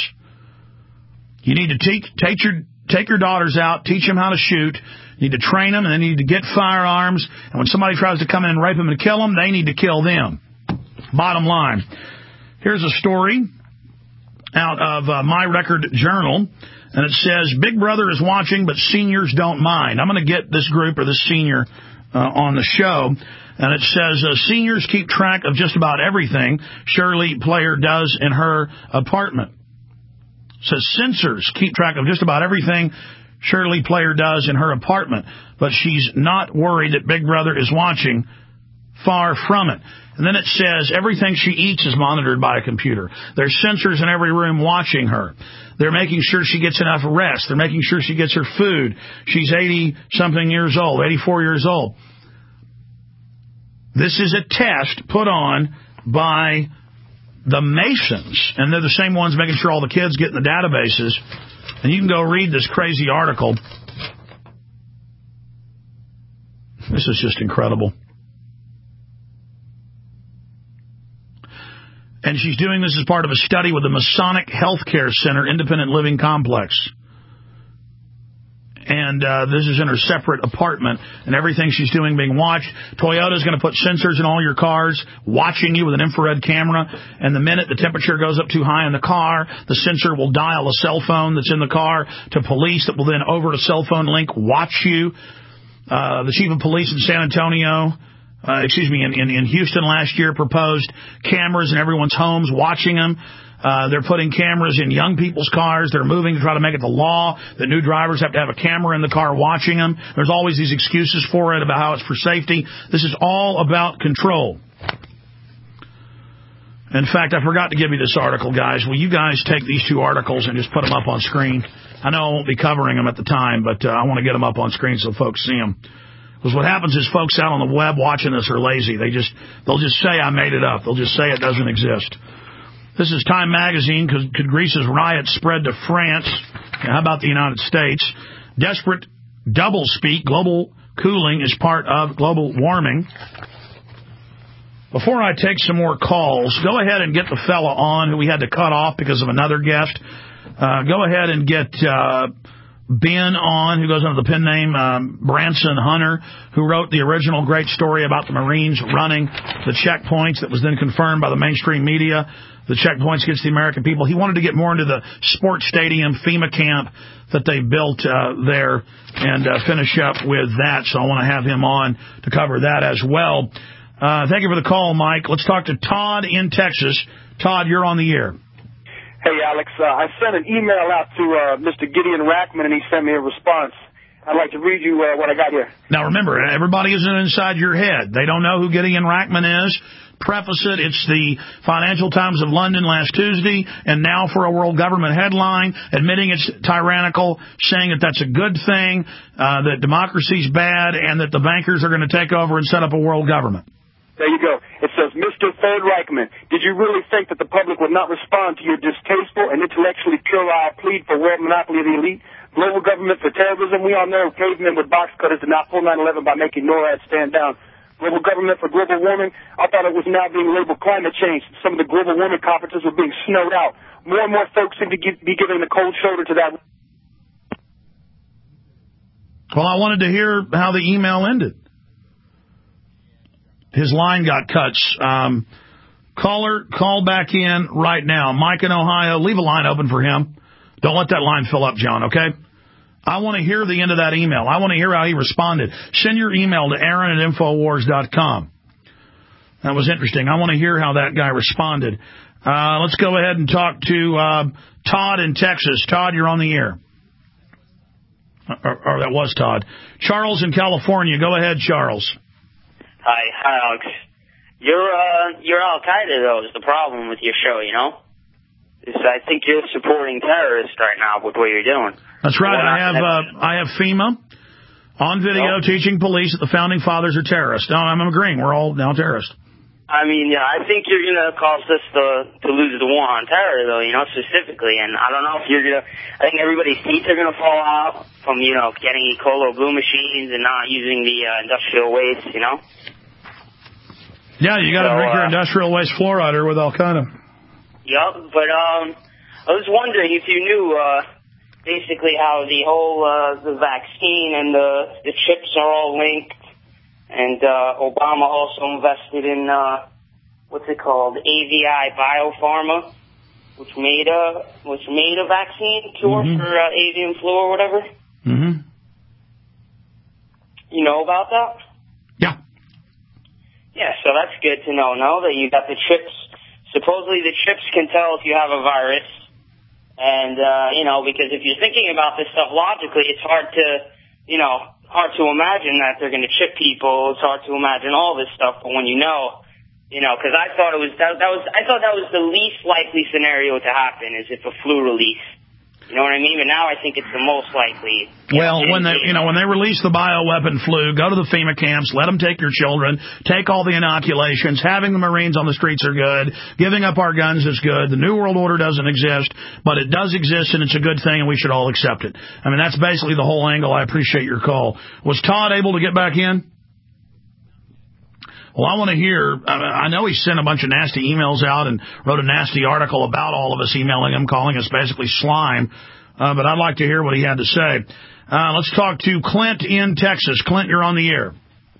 You need to teach, take your take your daughters out, teach them how to shoot. You need to train them, and they need to get firearms. And when somebody tries to come in and rape them and kill them, they need to kill them. Bottom line. Here's a story out of uh, My Record Journal, and it says, Big Brother is watching, but seniors don't mind. I'm going to get this group or this senior uh, on the show. And it says, uh, seniors keep track of just about everything Shirley Player does in her apartment. It says censors keep track of just about everything Shirley Player does in her apartment, but she's not worried that Big Brother is watching. Far from it. And then it says everything she eats is monitored by a computer. There's sensors in every room watching her. They're making sure she gets enough rest. They're making sure she gets her food. She's eighty-something years old, eighty-four years old. This is a test put on by the Masons, and they're the same ones making sure all the kids get in the databases. And you can go read this crazy article. This is just incredible. And she's doing this as part of a study with the Masonic Healthcare Center Independent Living Complex. And uh, this is in her separate apartment, and everything she's doing being watched. Toyota's going to put sensors in all your cars, watching you with an infrared camera. And the minute the temperature goes up too high in the car, the sensor will dial a cell phone that's in the car to police that will then, over a cell phone link, watch you. Uh, the chief of police in San Antonio, uh, excuse me, in, in, in Houston last year proposed cameras in everyone's homes watching them. Uh, they're putting cameras in young people's cars. They're moving to try to make it the law that new drivers have to have a camera in the car watching them. There's always these excuses for it about how it's for safety. This is all about control. In fact, I forgot to give you this article, guys. Will you guys take these two articles and just put them up on screen? I know I won't be covering them at the time, but uh, I want to get them up on screen so folks see them. Because what happens is folks out on the web watching this are lazy. They just, they'll just say I made it up. They'll just say it doesn't exist. This is Time Magazine. Could, could Greece's riots spread to France? How about the United States? Desperate doublespeak. Global cooling is part of global warming. Before I take some more calls, go ahead and get the fella on who we had to cut off because of another guest. Uh, go ahead and get uh, Ben on, who goes under the pen name um, Branson Hunter, who wrote the original great story about the Marines running the checkpoints that was then confirmed by the mainstream media. The checkpoints against the American people. He wanted to get more into the sports stadium FEMA camp that they built uh, there and uh, finish up with that. So I want to have him on to cover that as well. Uh, thank you for the call, Mike. Let's talk to Todd in Texas. Todd, you're on the air. Hey, Alex. Uh, I sent an email out to uh, Mister Gideon Rackman, and he sent me a response. I'd like to read you uh, what I got here. Now, remember, everybody isn't inside your head. They don't know who Gideon Rackman is. preface it. It's the Financial Times of London last Tuesday, and Now for a World Government headline, admitting it's tyrannical, saying that that's a good thing, uh, that democracy's bad, and that the bankers are going to take over and set up a world government. There you go. It says, Mister Third Reichman, did you really think that the public would not respond to your distasteful and intellectually puerile plea for world monopoly of the elite? Global government for terrorism? We all know cavemen with box cutters did not pull nine eleven by making NORAD stand down. Global government for global warming? I thought it was now being labeled climate change. Some of the global warming conferences were being snowed out. More and more folks seem to be giving the cold shoulder to that. Well, I wanted to hear how the email ended. His line got cut. Um, caller, call back in right now. Mike in Ohio, leave a line open for him. Don't let that line fill up, John, okay? I want to hear the end of that email. I want to hear how he responded. Send your email to Aaron at Infowars dot com. That was interesting. I want to hear how that guy responded. Uh, let's go ahead and talk to uh, Todd in Texas. Todd, you're on the air. Or, or that was Todd. Charles in California. Go ahead, Charles. Hi, hi, Alex. You're, uh, you're Al-Qaeda, though, is the problem with your show, you know? It's, I think you're supporting terrorists right now with what you're doing. That's right. I have, uh, I have FEMA on video oh. teaching police that the Founding Fathers are terrorists. No, I'm agreeing. We're all now terrorists. I mean, yeah, I think you're going to cause us to, to lose the war on terror, though, you know, specifically. And I don't know if you're going to, I think everybody's teeth are going to fall out from, you know, getting E. coli blue machines and not using the uh, industrial waste, you know? Yeah, you got to so, drink your uh, industrial waste fluorider with Al-Qaeda. Yep, but um, I was wondering if you knew uh, basically how the whole uh, the vaccine and the the chips are all linked, and uh, Obama also invested in uh, what's it called, A V I Biopharma, which made a which made a vaccine cure mm-hmm. for uh, avian flu or whatever. Mm-hmm. You know about that? Yeah. Yeah, so that's good to know, no? That you got the chips. Supposedly the chips can tell if you have a virus. And, uh, you know, because if you're thinking about this stuff logically, it's hard to, you know, hard to imagine that they're going to chip people. It's hard to imagine all this stuff. But when you know, you know, because I thought it was, that, that was, I thought that was the least likely scenario to happen is if a flu release. You know what I mean? But now I think it's the most likely. Well, when they, you know, when they release the bioweapon flu, go to the FEMA camps, let them take your children, take all the inoculations. Having the Marines on the streets are good. Giving up our guns is good. The New World Order doesn't exist, but it does exist, and it's a good thing, and we should all accept it. I mean, that's basically the whole angle. I appreciate your call. Was Todd able to get back in? Well, I want to hear, I know he sent a bunch of nasty emails out and wrote a nasty article about all of us emailing him, calling us basically slime, uh, but I'd like to hear what he had to say. Uh, let's talk to Clint in Texas. Clint, you're on the air.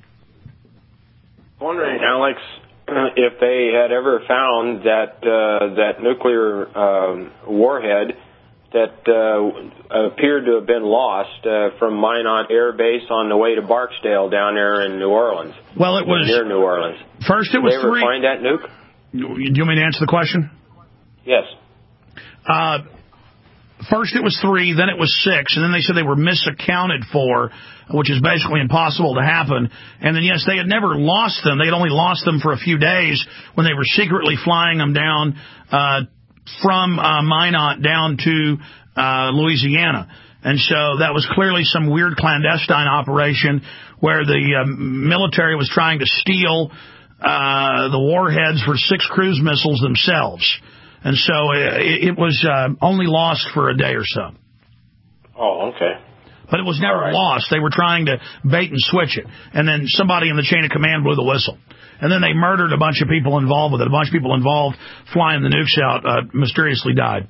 Wondering, Alex, if they had ever found that uh, that nuclear um, warhead that uh, appeared to have been lost uh, from Minot Air Base on the way to Barksdale down there in New Orleans. Well, it was near New Orleans. First, it was Did they ever three. Find that nuke? Do you want me to answer the question? Yes. Uh, first, it was three. Then it was six, and then they said they were misaccounted for, which is basically impossible to happen. And then, yes, they had never lost them. They had only lost them for a few days when they were secretly flying them down Uh, from uh, Minot down to uh, Louisiana. And so that was clearly some weird clandestine operation where the uh, military was trying to steal uh, the warheads for six cruise missiles themselves. And so it, it was uh, only lost for a day or so. Oh, okay. But it was never right. lost. They were trying to bait and switch it. And then somebody in the chain of command blew the whistle. And then they murdered a bunch of people involved with it. A bunch of people involved flying the nukes out uh, mysteriously died.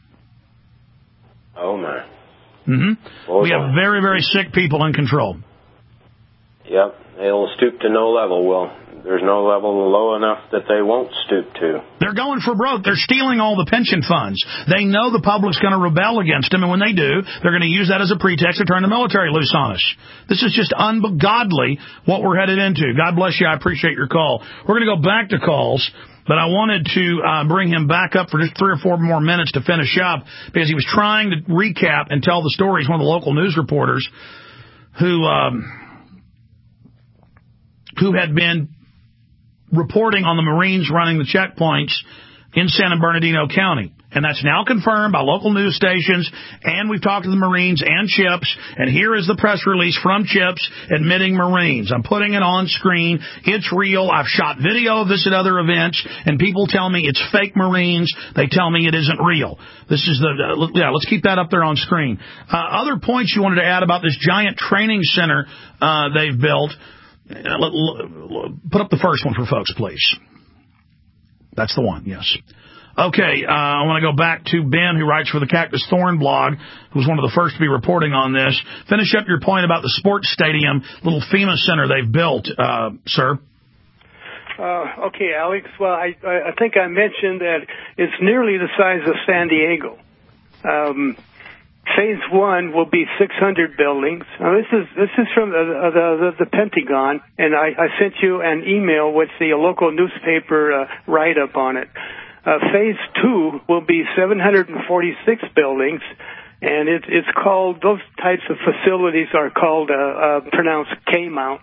Oh, my. Mm-hmm. Well, we have very, very sick people in control. Yep. They'll stoop to no level. Well, there's no level low enough that they won't stoop to. They're going for broke. They're stealing all the pension funds. They know the public's going to rebel against them, and when they do, they're going to use that as a pretext to turn the military loose on us. This is just ungodly what we're headed into. God bless you. I appreciate your call. We're going to go back to calls, but I wanted to uh, bring him back up for just three or four more minutes to finish up because he was trying to recap and tell the stories. One of the local news reporters who um, who had been reporting on the Marines running the checkpoints in San Bernardino County. And that's now confirmed by local news stations, and we've talked to the Marines and CHIPS, and here is the press release from CHIPS admitting Marines. I'm putting it on screen. It's real. I've shot video of this at other events, and people tell me it's fake Marines. They tell me it isn't real. This is the, uh, yeah, let's keep that up there on screen. Uh, other points you wanted to add about this giant training center uh, they've built. Uh, put up the first one for folks, please. That's the one, yes. Okay, uh, I want to go back to Ben, who writes for the Cactus Thorn blog, who was one of the first to be reporting on this. Finish up your point about the sports stadium, little FEMA center they've built, uh, sir. Uh, okay, Alex. Well, I, I think I mentioned that it's nearly the size of San Diego. Um, phase one will be six hundred buildings. Now, this is this is from the the, the, the Pentagon, and I, I sent you an email with the local newspaper uh, write-up on it. Uh, phase two will be seven hundred forty-six buildings, and it, it's called, those types of facilities are called, uh, uh, pronounced K-Mount.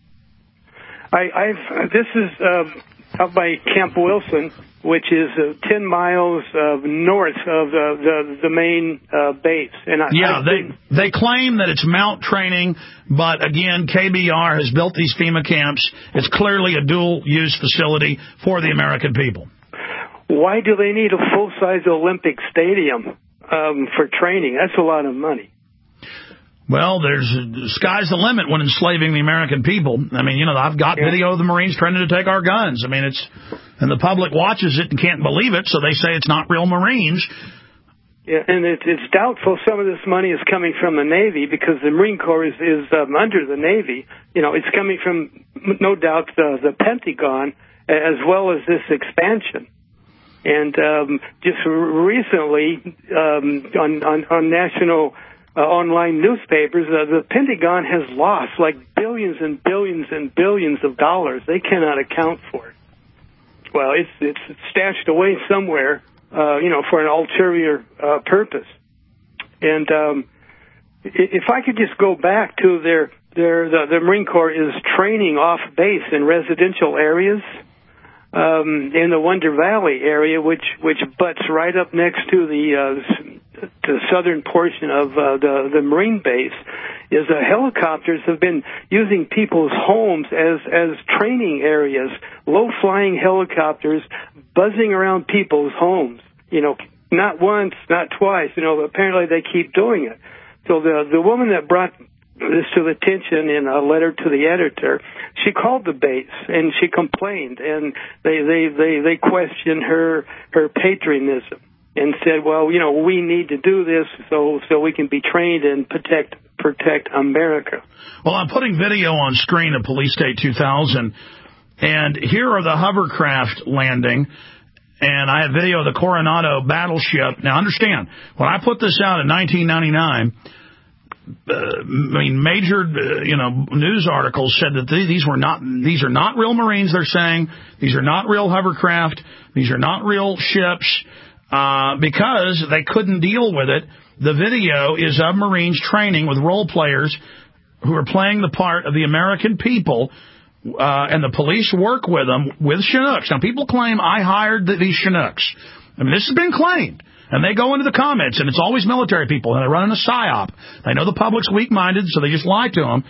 I, I've, this is uh, out by Camp Wilson, which is uh, ten miles uh, north of the, the, the main uh, base. And I, yeah, I've they been, they claim that it's mount training, but again, K B R has built these FEMA camps. It's clearly a dual-use facility for the American people. Why do they need a full-size Olympic stadium um, for training? That's a lot of money. Well, there's sky's the limit when enslaving the American people. I mean, you know, I've got yeah. video of the Marines training to take our guns. I mean, it's, and the public watches it and can't believe it, so they say it's not real Marines. Yeah, and it, it's doubtful some of this money is coming from the Navy, because the Marine Corps is, is um, under the Navy. You know, it's coming from, no doubt, the, the Pentagon, as well as this expansion. And um, just recently, um, on, on, on national uh, online newspapers, uh, the Pentagon has lost like billions and billions and billions of dollars. They cannot account for it. Well, it's it's stashed away somewhere, uh, you know, for an ulterior uh, purpose. And um, if I could just go back to their their the, the Marine Corps is training off base in residential areas. Um, in the Wonder Valley area, which which butts right up next to the uh, the southern portion of uh, the the Marine base, is uh, helicopters have been using people's homes as as training areas. Low flying helicopters buzzing around people's homes. You know, not once, not twice. You know, apparently they keep doing it. So the the woman that brought this to the attention in a letter to the editor, she called the base and she complained, and they they they, they questioned her her patriotism and said, well, you know, we need to do this so so we can be trained and protect protect America. Well, I'm putting video on screen of Police State two thousand, and here are the hovercraft landing. And I have video of the Coronado battleship. Now, understand, when I put this out in nineteen ninety-nine, Uh, I mean, major, uh, you know, news articles said that th- these were not, these are not real Marines, they're saying. These are not real hovercraft. These are not real ships, uh, because they couldn't deal with it. The video is of Marines training with role players who are playing the part of the American people, uh, and the police work with them with Chinooks. Now, people claim I hired the, these Chinooks. I mean, this has been claimed. And they go into the comments, and it's always military people, and they're running a psyop. They know the public's weak-minded, so they just lie to them.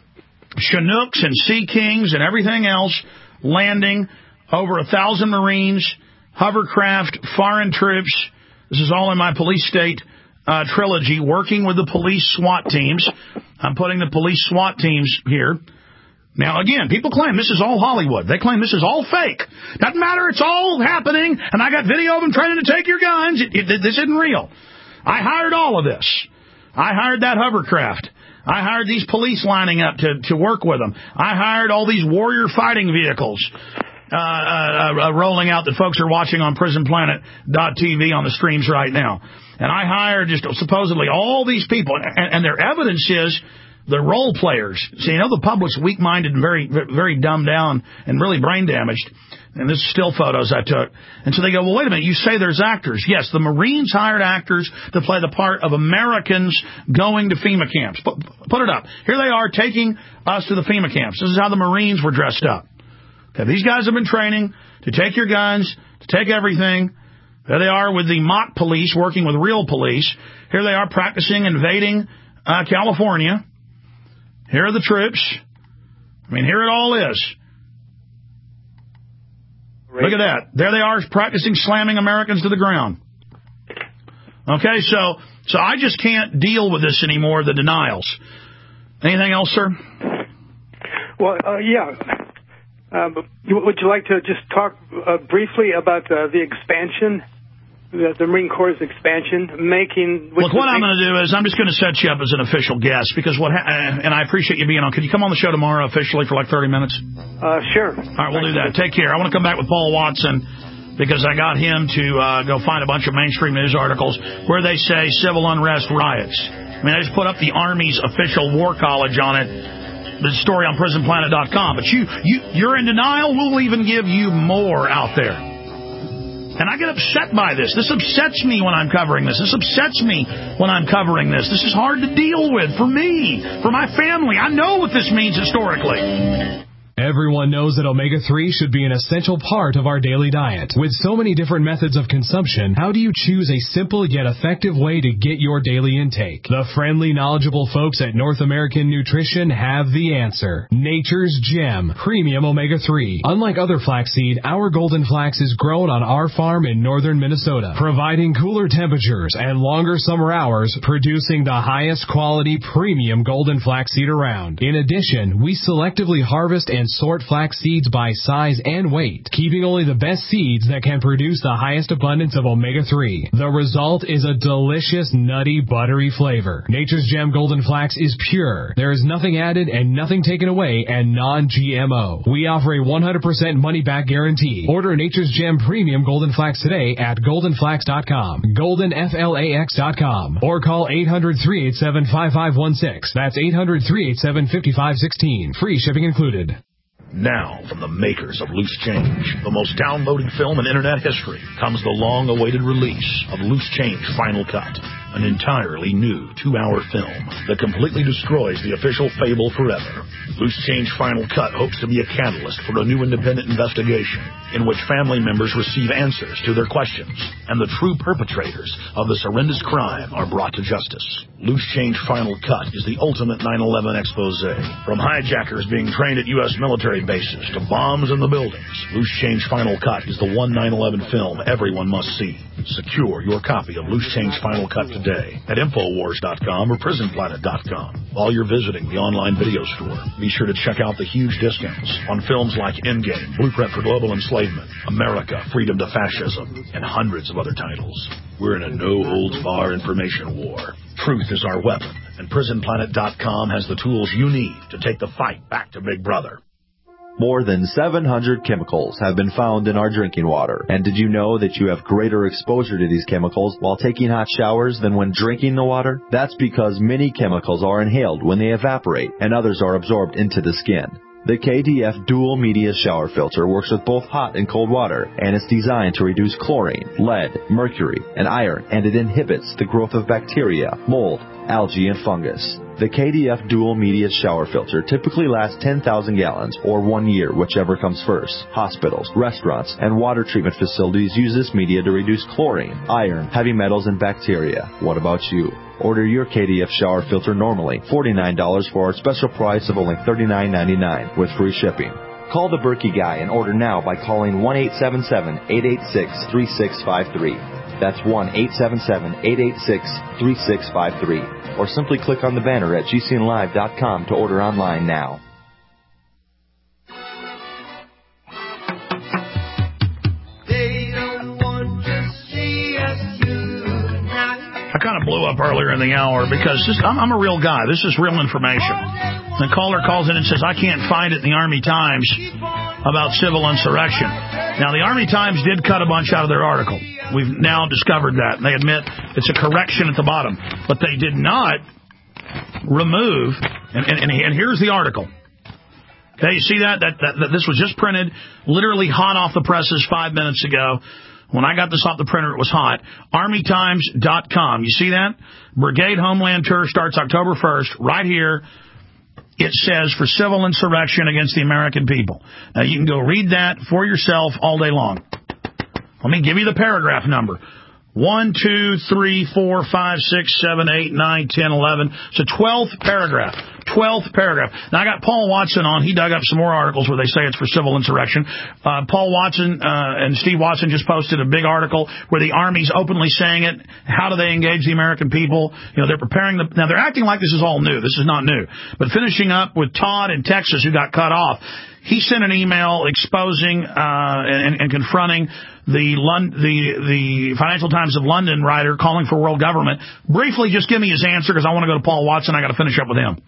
Chinooks and Sea Kings and everything else landing, over a thousand Marines, hovercraft, foreign troops. This is all in my Police State uh, trilogy, working with the police SWAT teams. I'm putting the police SWAT teams here. Now, again, people claim this is all Hollywood. They claim this is all fake. Doesn't matter. It's all happening, and I got video of them trying to take your guns. It, it, this isn't real. I hired all of this. I hired that hovercraft. I hired these police lining up to, to work with them. I hired all these warrior fighting vehicles uh, uh, uh, rolling out that folks are watching on prison planet dot t v on the streams right now. And I hired just supposedly all these people, and, and their evidence is the role players. See, you know, the public's weak-minded and very, very dumbed down and really brain damaged. And this is still photos I took. And so they go, well, wait a minute, you say there's actors. Yes, the Marines hired actors to play the part of Americans going to FEMA camps. Put, put it up. Here they are taking us to the FEMA camps. This is how the Marines were dressed up. Okay, these guys have been training to take your guns, to take everything. There they are with the mock police working with real police. Here they are practicing invading uh, California. Here are the troops. I mean, here it all is. Right. Look at that. There they are practicing slamming Americans to the ground. Okay, so so I just can't deal with this anymore, the denials. Anything else, sir? Well, uh, yeah. Uh, would you like to just talk uh, briefly about uh, the expansion, the, the Marine Corps' expansion, making... Look, what I'm going to do is I'm just going to set you up as an official guest, because what, ha- and I appreciate you being on. Could you come on the show tomorrow officially for like thirty minutes? Uh, sure. All right, we'll do that. Take care. I want to come back with Paul Watson, because I got him to uh, go find a bunch of mainstream news articles where they say civil unrest riots. I mean, I just put up the Army's official war college on it, the story on prison planet dot com. But you, you, you're in denial. We'll even give you more out there. And I get upset by this. This upsets me when I'm covering this. This upsets me when I'm covering this. This is hard to deal with for me, for my family. I know what this means historically. Everyone knows that omega three should be an essential part of our daily diet. With so many different methods of consumption, how do you choose a simple yet effective way to get your daily intake? The friendly, knowledgeable folks at North American Nutrition have the answer. Nature's Gem Premium Omega three. Unlike other flaxseed, our golden flax is grown on our farm in northern Minnesota, providing cooler temperatures and longer summer hours, producing the highest quality premium golden flaxseed around. In addition, we selectively harvest and sort flax seeds by size and weight, keeping only the best seeds that can produce the highest abundance of omega three. The result is a delicious, nutty, buttery flavor. Nature's Gem Golden Flax is pure. There is nothing added and nothing taken away, and non G M O. We offer a one hundred percent money-back guarantee. Order Nature's Gem Premium Golden Flax today at golden flax dot com, golden flax dot com, or call eight hundred, three eight seven, five five one six. That's eight hundred, three eight seven, five five one six. Free shipping included. Now, from the makers of Loose Change, the most downloaded film in Internet history, comes the long-awaited release of Loose Change Final Cut, an entirely new two-hour film that completely destroys the official fable forever. Loose Change Final Cut hopes to be a catalyst for a new independent investigation in which family members receive answers to their questions, and the true perpetrators of this horrendous crime are brought to justice. Loose Change Final Cut is the ultimate nine eleven expose, from hijackers being trained at U S military bases to bombs in the buildings. Loose Change Final Cut is the one nine eleven film everyone must see. Secure your copy of Loose Change Final Cut today at infowars dot com or prison planet dot com. While you're visiting the online video store, be sure to check out the huge discounts on films like Endgame, Blueprint for Global Enslavement, America, Freedom to Fascism, and hundreds of other titles. We're in a no-holds-barred information war. Truth is our weapon, and prison planet dot com has the tools you need to take the fight back to Big Brother. More than seven hundred chemicals have been found in our drinking water. And did you know that you have greater exposure to these chemicals while taking hot showers than when drinking the water? That's because many chemicals are inhaled when they evaporate, and others are absorbed into the skin. The K D F Dual Media Shower Filter works with both hot and cold water, and it's designed to reduce chlorine, lead, mercury, and iron, and it inhibits the growth of bacteria, mold, algae, and fungus. The K D F Dual Media Shower Filter typically lasts ten thousand gallons, or one year, whichever comes first. Hospitals, restaurants, and water treatment facilities use this media to reduce chlorine, iron, heavy metals, and bacteria. What about you? Order your K D F shower filter normally forty-nine dollars for our special price of only thirty-nine ninety-nine with free shipping. Call the Berkey Guy and order now by calling one eight seven seven, eight eight six, three six five three. That's one eight seven seven, eight eight six, three six five three. Or simply click on the banner at G C N live dot com to order online now. I kind of blew up earlier in the hour because this, I'm, I'm a real guy. This is real information. The caller calls in and says, I can't find it in the Army Times about civil insurrection. Now, the Army Times did cut a bunch out of their article. We've now discovered that. They admit it's a correction at the bottom. But they did not remove, and, and, and here's the article. Okay, you see that? That, that? that this was just printed literally hot off the presses five minutes ago. When I got this off the printer, it was hot. army times dot com. You see that? Brigade Homeland Tour starts October first, right here it says for civil insurrection against the American people. Now, you can go read that for yourself all day long. Let me give you the paragraph number. One, two, three, four, five, six, seven, eight, nine, ten, eleven. It's a twelfth paragraph. Twelfth paragraph. Now, I got Paul Watson on. He dug up some more articles where they say it's for civil insurrection. Uh, Paul Watson uh, and Steve Watson just posted a big article where the Army's openly saying it. How do they engage the American people? You know, they're preparing the... Now, they're acting like this is all new. This is not new. But finishing up with Todd in Texas, who got cut off, he sent an email exposing uh, and, and confronting the, Lon- the the Financial Times of London writer calling for world government. Briefly, just give me his answer because I want to go to Paul Watson. I got to finish up with him.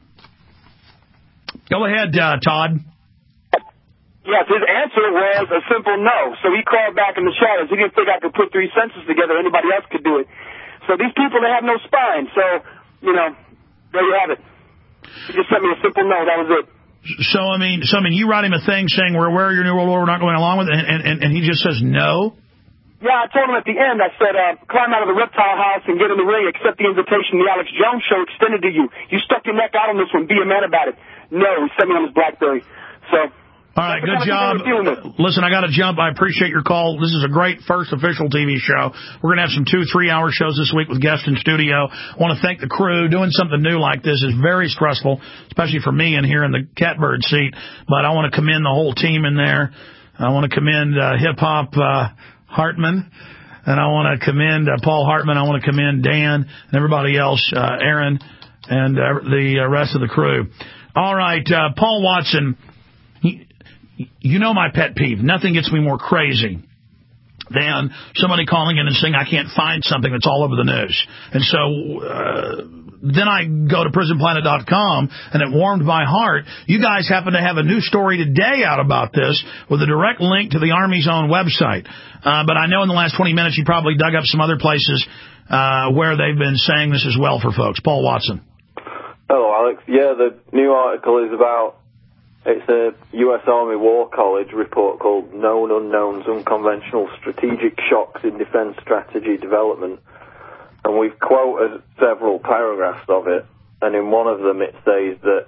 Go ahead, uh, Todd. Yes, his answer was a simple no. So he called back in the shadows. He didn't think I could put three sentences together. Anybody else could do it. So these people, they have no spine. So, you know, there you have it. He just sent me a simple no. That was it. So, I mean, so I mean, you write him a thing saying, we're aware of your New World Order, we're not going along with it, and, and, and he just says no? Yeah, I told him at the end, I said, uh, climb out of the reptile house and get in the ring, accept the invitation the Alex Jones show extended to you. You stuck your neck out on this one, be a man about it. No, he sent me on his BlackBerry. So... All right, good job. Listen, I got to jump. I appreciate your call. This is a great first official T V show. We're going to have some two, three-hour shows this week with guests in studio. I want to thank the crew. Doing something new like this is very stressful, especially for me in here in the catbird seat. But I want to commend the whole team in there. I want to commend uh, Hip-Hop uh, Hartman. And I want to commend uh, Paul Hartman. I want to commend Dan and everybody else, uh, Aaron, and uh, the rest of the crew. All right, uh, Paul Watson. He, You know my pet peeve. Nothing gets me more crazy than somebody calling in and saying I can't find something that's all over the news. And so uh, then I go to prison planet dot com, and it warmed my heart. You guys happen to have a new story today out about this with a direct link to the Army's own website. Uh, but I know in the last twenty minutes you probably dug up some other places uh, where they've been saying this as well for folks. Paul Watson. Hello, Alex. Yeah, the new article is about... It's a U S Army War College report called Known Unknowns, Unconventional Strategic Shocks in Defense Strategy Development. And we've quoted several paragraphs of it. And in one of them it says that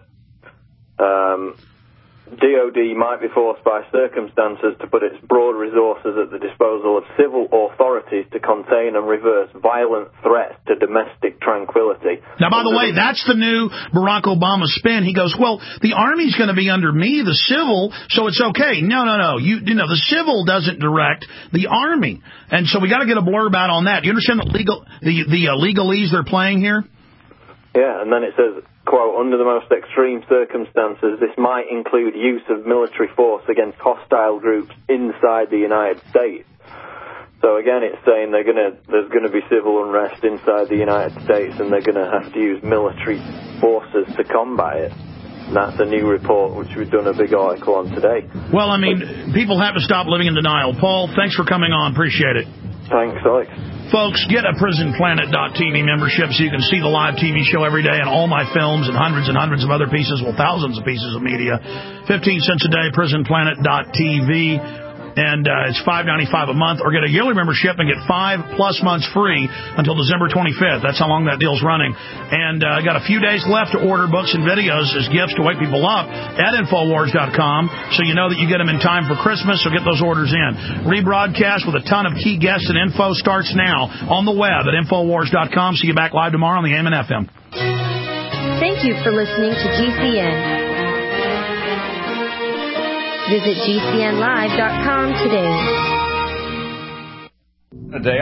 um, D O D might be forced by circumstances to put its broad resources at the disposal of civil authorities to contain and reverse violent threats to domestic tranquility. Now, by the way, that's the new Barack Obama spin. He goes, well, the Army's going to be under me, the civil, so it's okay. No, no, no. You, you know, the civil doesn't direct the Army. And so we got to get a blurb out on that. Do you understand the legal, the, the uh, legalese they're playing here? Yeah, and then it says, quote, under the most extreme circumstances, this might include use of military force against hostile groups inside the United States. So again, it's saying they're gonna, there's going to be civil unrest inside the United States, and they're going to have to use military forces to combat it. And that's a new report, which we've done a big article on today. Well, I mean, people have to stop living in denial. Paul, thanks for coming on. Appreciate it. Thanks, Alex. Folks, get a prison planet dot T V membership so you can see the live T V show every day and all my films and hundreds and hundreds of other pieces, well, thousands of pieces of media. fifteen cents a day, prison planet dot T V. And uh, it's five ninety-five a month, or get a yearly membership and get five plus months free until December twenty-fifth. That's how long that deal's running. And I uh, got a few days left to order books and videos as gifts to wake people up at Infowars dot com, so you know that you get them in time for Christmas, so get those orders in. Rebroadcast with a ton of key guests and info starts now on the web at Infowars dot com. See you back live tomorrow on the A M and F M. Thank you for listening to G C N. Visit G C N live dot com today. Today